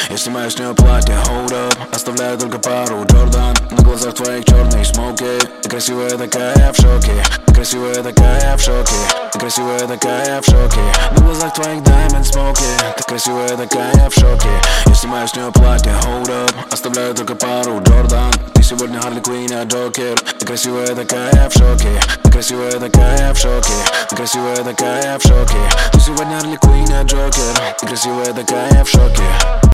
Я снимаю с нее платье, hold up. Оставляю только пару Джордан. На глазах твоих черные смоки. Ты красивая такая, я в шоке. Ты красивая такая, я в шоке. Ты красивая такая, я в шоке. На глазах твоих diamond смоки. Ты красивая такая, я в шоке. Я снимаю с нее платье, hold up. Оставляю только пару Джордан. Ты сегодня Харли Квинн, я Джокер. Ты красивая такая, я в шоке. Ты красивая такая, я в шоке. Ты красивая такая, я в шоке. Ты сегодня Харли Квинн, я Джокер. Ты красивая такая, я в шоке.